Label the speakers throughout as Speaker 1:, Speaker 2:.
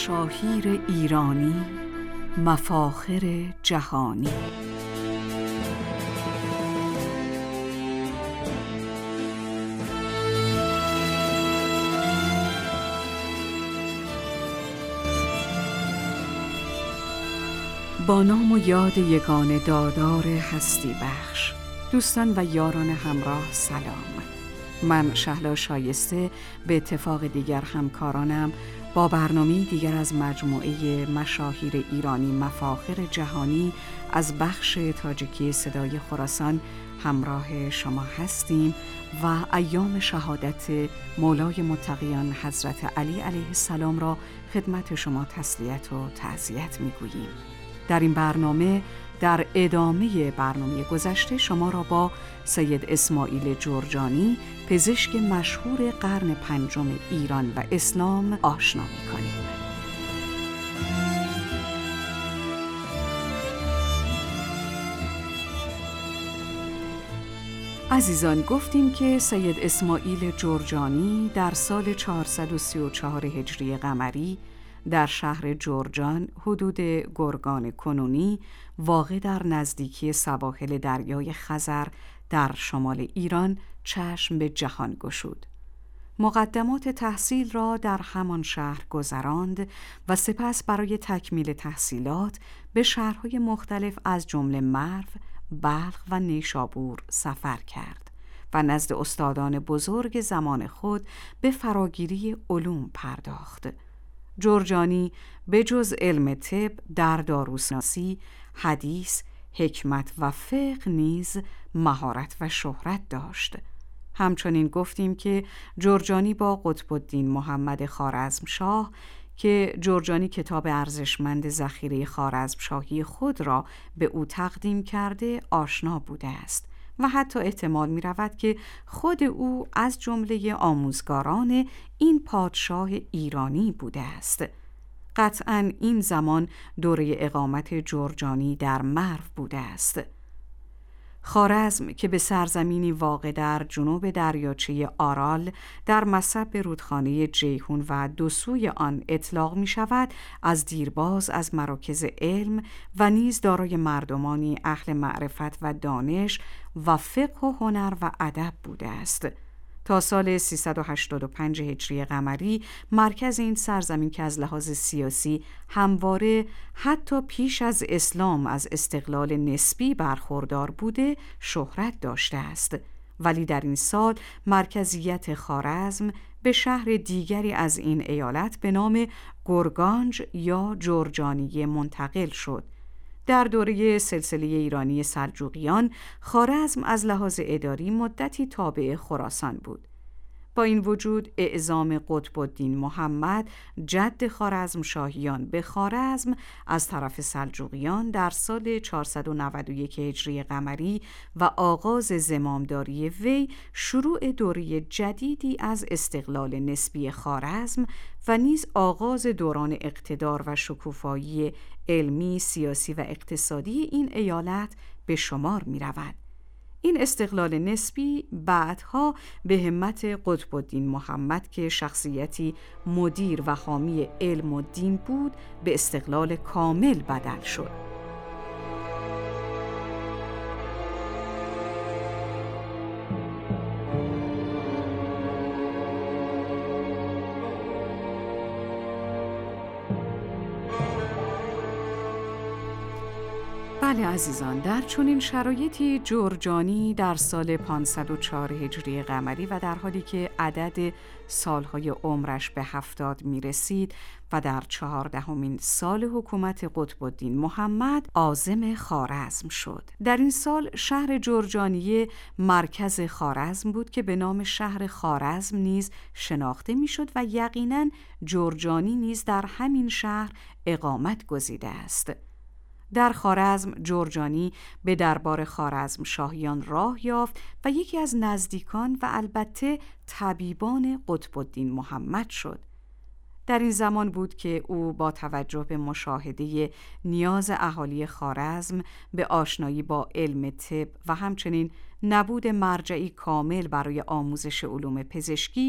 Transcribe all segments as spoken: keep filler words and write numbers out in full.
Speaker 1: مشاهیر ایرانی، مفاخر جهانی. با نام و یاد یگانه دادار هستی بخش، دوستان و یاران همراه سلام. من شهلا شایسته به اتفاق دیگر همکارانم با برنامه دیگر از مجموعه مشاهیر ایرانی مفاخر جهانی از بخش تاجیکی صدای خراسان همراه شما هستیم و ایام شهادت مولای متقیان حضرت علی علیه السلام را خدمت شما تسلیت و تعزیت می‌گوییم. در این برنامه در ادامه برنامه گذشته شما را با سید اسماعیل جرجانی، پزشک مشهور قرن پنجم ایران و اسلام آشنا می‌کنیم. عزیزان، گفتیم که سید اسماعیل جرجانی در سال چهارصد و سی و چهار هجری قمری در شهر جرجان حدود گرگان کنونی واقع در نزدیکی سواحل دریای خزر در شمال ایران چشم به جهان گشود. مقدمات تحصیل را در همان شهر گذراند و سپس برای تکمیل تحصیلات به شهرهای مختلف از جمله مرو، بلخ و نیشابور سفر کرد و نزد استادان بزرگ زمان خود به فراگیری علوم پرداخت. جرجانی به جز علم طب در داروسناسی، حدیث، حکمت و فقه نیز مهارت و شهرت داشت. همچنین گفتیم که جرجانی با قطب الدین محمد خوارزمشاه که جرجانی کتاب ارزشمند ذخیره خوارزمشاهی خود را به او تقدیم کرده آشنا بوده است و حتی احتمال می رود که خود او از جمله آموزگاران این پادشاه ایرانی بوده است. قطعاً این زمان دوره اقامت جرجانی در مرو بوده است. خوارزم که به سرزمینی واقع در جنوب دریاچه آرال در مصب رودخانه جیحون و دو سوی آن اطلاق می شود، از دیرباز از مراکز علم و نیز دارای مردمانی اهل معرفت و دانش و فقه و هنر و ادب بوده است. تا سال سیصد و هشتاد و پنج هجری قمری مرکز این سرزمین که از لحاظ سیاسی همواره حتی پیش از اسلام از استقلال نسبی برخوردار بوده شهرت داشته است، ولی در این سال مرکزیت خوارزم به شهر دیگری از این ایالت به نام گرگانج یا جرجانیه منتقل شد. در دوره سلسله ایرانی سلجوقیان، خوارزم از لحاظ اداری مدتی تابع خراسان بود. با این وجود اعزام قطب الدین محمد جد خوارزمشاهیان به خوارزم از طرف سلجوقیان در سال چهارصد و نود و یک هجری قمری و آغاز زمامداری وی شروع دوره جدیدی از استقلال نسبی خوارزم و نیز آغاز دوران اقتدار و شکوفایی علمی، سیاسی و اقتصادی این ایالت به شمار می رود. این استقلال نسبی بعدها به همت قطب الدین محمد که شخصیتی مدیر و حامی علم و دین بود به استقلال کامل بدل شد. بله عزیزان، در چنین شرایطی جرجانی در سال پانصد و چهار هجری قمری و در حالی که عدد سالهای عمرش به هفتاد می رسید و در چهاردهمین سال حکومت قطب الدین محمد عازم خوارزم شد. در این سال شهر جرجانیه مرکز خوارزم بود که به نام شهر خوارزم نیز شناخته می شد و یقیناً جرجانی نیز در همین شهر اقامت گزیده است. در خوارزم جرجانی به دربار خوارزمشاهیان راه یافت و یکی از نزدیکان و البته طبیبان قطب الدین محمد شد. در این زمان بود که او با توجه به مشاهده نیاز اهالی خوارزم به آشنایی با علم طب و همچنین نبود مرجعی کامل برای آموزش علوم پزشکی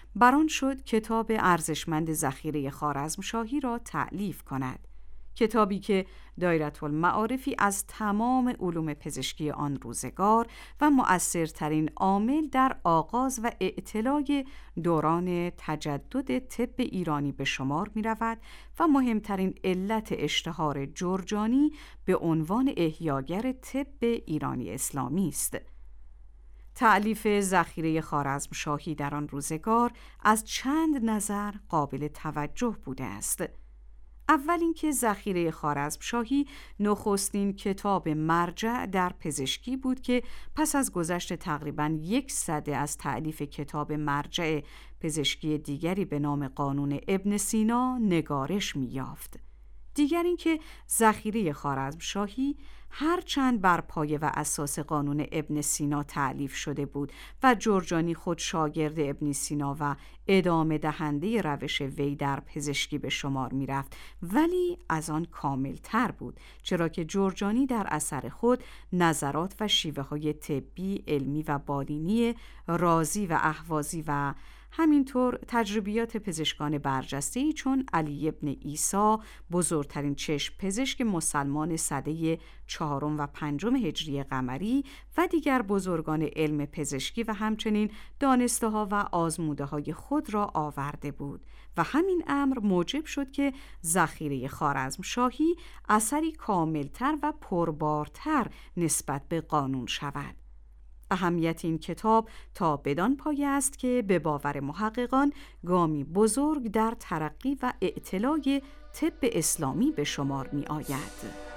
Speaker 1: بران شد کتاب ارزشمند ذخیره خوارزمشاهی را تألیف کند. کتابی که دایرةالمعارفی از تمام علوم پزشکی آن روزگار و مؤثرترین عامل در آغاز و اعتلای دوران تجدد طب ایرانی به شمار می رود و مهمترین علت اشتهار جرجانی به عنوان احیاگر طب ایرانی اسلامی است. تألیف ذخیره خوارزمشاهی در آن روزگار از چند نظر قابل توجه بوده است. اول اینکه ذخیره خوارزمشاهی نخستین کتاب مرجع در پزشکی بود که پس از گذشت تقریباً یک سده از تألیف کتاب مرجع پزشکی دیگری به نام قانون ابن سینا نگارش می‌یافت. دیگر اینکه ذخیره خوارزمشاهی هرچند بر پایه و اساس قانون ابن سینا تألیف شده بود و جرجانی خود شاگرد ابن سینا و ادامه دهنده روش وی در پزشکی به شمار می رفت، ولی از آن کامل تر بود، چرا که جرجانی در اثر خود نظرات و شیوه های طبی، علمی و بالینی رازی و اهوازی و همینطور تجربیات پزشکان برجسته‌ای چون علی ابن عیسی، بزرگترین چشم پزشک مسلمان سده چهارم و پنجم هجری قمری و دیگر بزرگان علم پزشکی و همچنین دانسته ها و آزموده های خود را آورده بود و همین امر موجب شد که ذخیره خوارزمشاهی اثری کاملتر و پربارتر نسبت به قانون شود. اهمیت این کتاب تا بدان پایه است که به باور محققان گامی بزرگ در ترقی و اعتلای طب اسلامی به شمار می آید.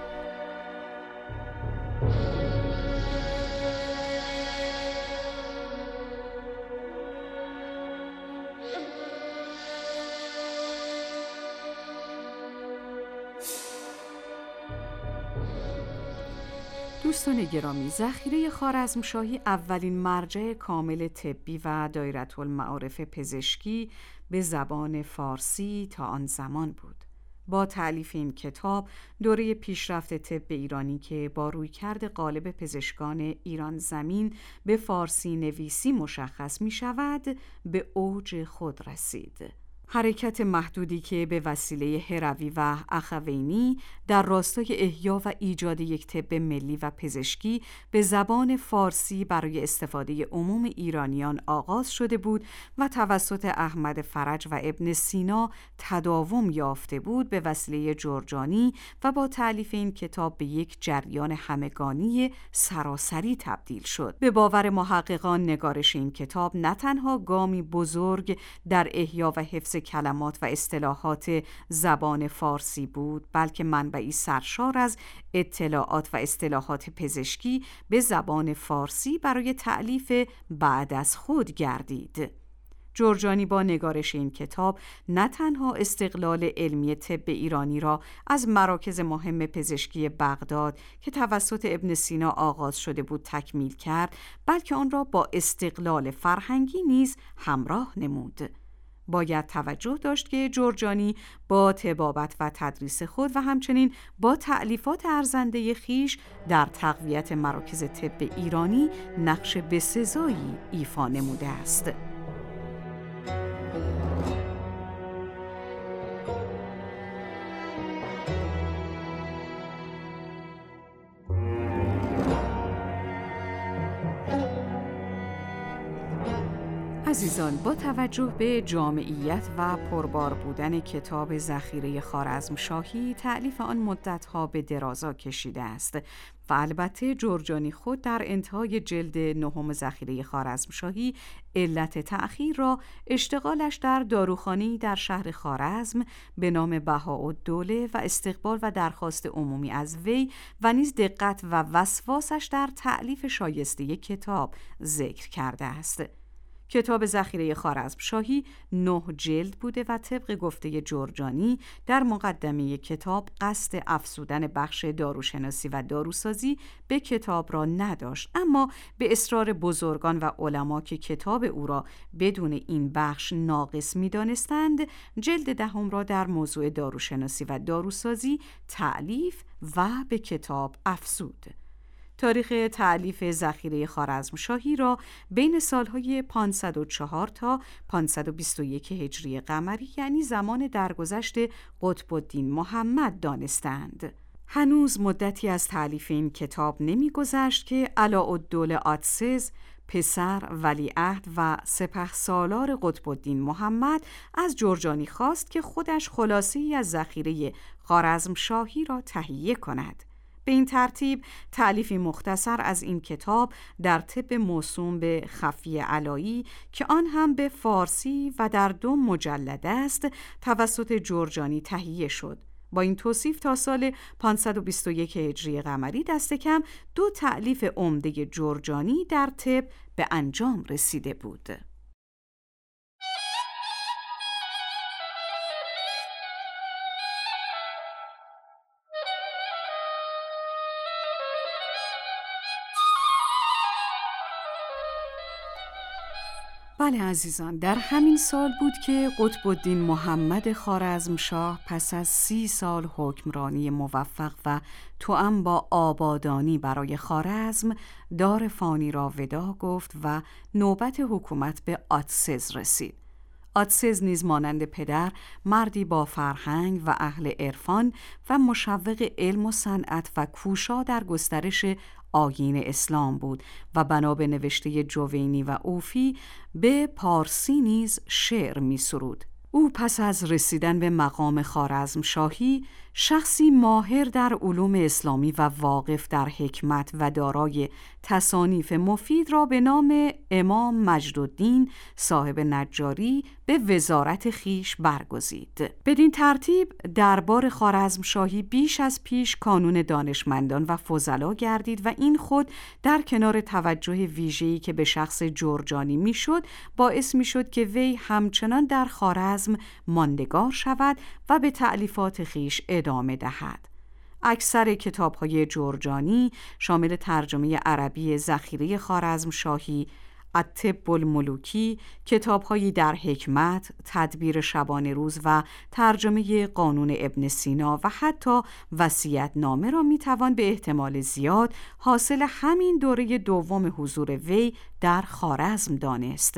Speaker 1: دوستان گرامی، ذخیره خوارزمشاهی اولین مرجع کامل طبی و دایرةالمعارف پزشکی به زبان فارسی تا آن زمان بود. با تألیف این کتاب، دوره پیشرفت طب ایرانی که با رویکرد غالب پزشکان ایران زمین به فارسی نویسی مشخص می شود، به اوج خود رسید. حرکت محدودی که به وسیله هروی و اخوینی در راستای احیا و ایجاد یک طب ملی و پزشکی به زبان فارسی برای استفاده عموم ایرانیان آغاز شده بود و توسط احمد فرج و ابن سینا تداوم یافته بود، به وسیله جرجانی و با تألیف این کتاب به یک جریان همگانی سراسری تبدیل شد. به باور محققان نگارش این کتاب نه تنها گامی بزرگ در احیا و حفظ کلمات و اصطلاحات زبان فارسی بود، بلکه منبعی سرشار از اطلاعات و اصطلاحات پزشکی به زبان فارسی برای تألیف بعد از خود گردید. جرجانی با نگارش این کتاب نه تنها استقلال علمی طب ایرانی را از مراکز مهم پزشکی بغداد که توسط ابن سینا آغاز شده بود تکمیل کرد، بلکه آن را با استقلال فرهنگی نیز همراه نمود. باید توجه داشت که جرجانی با طبابت و تدریس خود و همچنین با تألیفات ارزنده خیش در تقویت مراکز طب ایرانی نقش بسزایی ایفا نموده است. عزیزان، با توجه به جامعیت و پربار بودن کتاب ذخیره خوارزمشاهی، تألیف آن مدت‌ها به درازا کشیده است و البته جرجانی خود در انتهای جلد نهم ذخیره خوارزمشاهی علت تأخیر را اشتغالش در داروخانه‌ای در شهر خوارزم به نام بهاءالدوله و استقبال و درخواست عمومی از وی و نیز دقت و وسواسش در تألیف شایسته کتاب ذکر کرده است. کتاب ذخیره خوارزمشاهی نه جلد بوده و طبق گفته جرجانی در مقدمه کتاب قصد افزودن بخش داروشناسی و داروسازی به کتاب را نداشت، اما به اصرار بزرگان و علما که کتاب او را بدون این بخش ناقص می‌دانستند، جلد دهم را در موضوع داروشناسی و داروسازی تألیف و به کتاب افزود. تاریخ تألیف ذخیره خوارزمشاهی را بین سالهای پانصد و چهار تا پانصد و بیست و یک هجری قمری، یعنی زمان درگذشت قطب الدین محمد دانستند. هنوز مدتی از تألیف این کتاب نمی‌گذشت که علاءالدوله آتسز، پسر ولیعهد و سپهسالار قطب الدین محمد، از جرجانی خواست که خودش خلاصه‌ای از ذخیره خوارزمشاهی را تهیه کند. به این ترتیب تألیفی مختصر از این کتاب در طب موسوم به خفی علایی که آن هم به فارسی و در دو مجلد است توسط جرجانی تهیه شد. با این توصیف تا سال پانصد و بیست و یک هجری قمری دست کم دو تألیف عمده جرجانی در طب به انجام رسیده بود. بله عزیزان، در همین سال بود که قطب الدین محمد خوارزمشاه پس از سی سال حکمرانی موفق و توأم با آبادانی برای خوارزم دار فانی را ودا گفت و نوبت حکومت به آتسز رسید. آتسز نیز مانند پدر مردی با فرهنگ و اهل عرفان و مشوق علم و صنعت و کوشا در گسترش آیین اسلام بود و بنا به نوشته جوینی و اوفی به پارسی نیز شعر می سرود. او پس از رسیدن به مقام خوارزمشاهی شخصی ماهر در علوم اسلامی و واقف در حکمت و دارای تصانیف مفید را به نام امام مجدالدین صاحب نجاری به وزارت خیش برگزید. بدین ترتیب دربار خوارزمشاهی بیش از پیش کانون دانشمندان و فضلا گردید و این خود در کنار توجه ویژه‌ای که به شخص جرجانی میشد باعث میشد که وی همچنان در خوارزم ماندگار شود و به تألیفات خیش ادامه دهد. اکثر کتاب‌های جرجانی شامل ترجمه عربی ذخیره خوارزمشاهی، الطب الملوکی، کتاب‌هایی در حکمت، تدبیر شبانه روز و ترجمه قانون ابن سینا و حتی وصیت‌نامه را می‌توان به احتمال زیاد حاصل همین دوره دوم حضور وی در خوارزم دانست.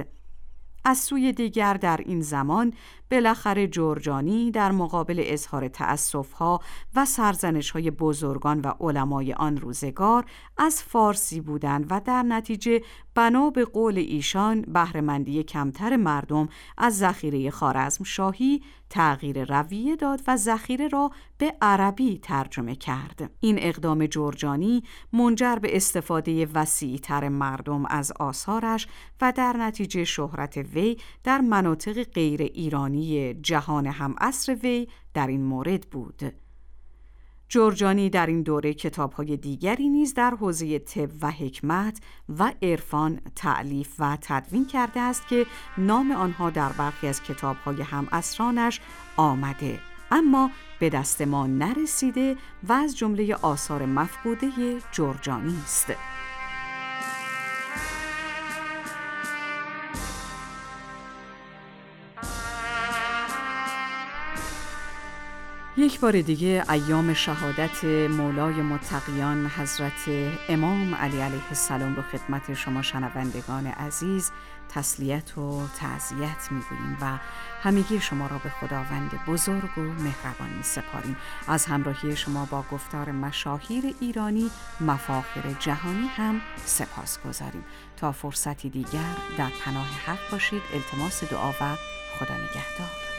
Speaker 1: از سوی دیگر در این زمان بالاخره جرجانی در مقابل اظهار تأسف‌ها و سرزنش‌های بزرگان و علمای آن روزگار از فارسی بودند و در نتیجه بنا به قول ایشان بهره‌مندی کمتر مردم از ذخیره خوارزمشاهی تغییر رویه داد و ذخیره را به عربی ترجمه کرد. این اقدام جرجانی منجر به استفاده وسیع‌تر مردم از آثارش و در نتیجه شهرت وی در مناطق غیر ایرانی جهان هم عصر وی در این مورد بود. جرجانی در این دوره کتاب‌های دیگری نیز در حوزه طب و حکمت و عرفان تألیف و تدوین کرده است که نام آنها در برخی از کتاب‌های هم عصرانش آمده اما به دست ما نرسیده و از جمله آثار مفقوده جرجانی است. یک بار دیگه ایام شهادت مولای متقیان حضرت امام علی علیه السلام رو خدمت شما شنوندگان عزیز تسلیت و تعزیت می‌گوییم و همگی شما را به خداوند بزرگ و مهربان می‌سپاریم. از همراهی شما با گفتار مشاهیر ایرانی مفاخر جهانی هم سپاسگزاریم. تا فرصتی دیگر در پناه حق باشید. التماس دعا و خدا نگهدار.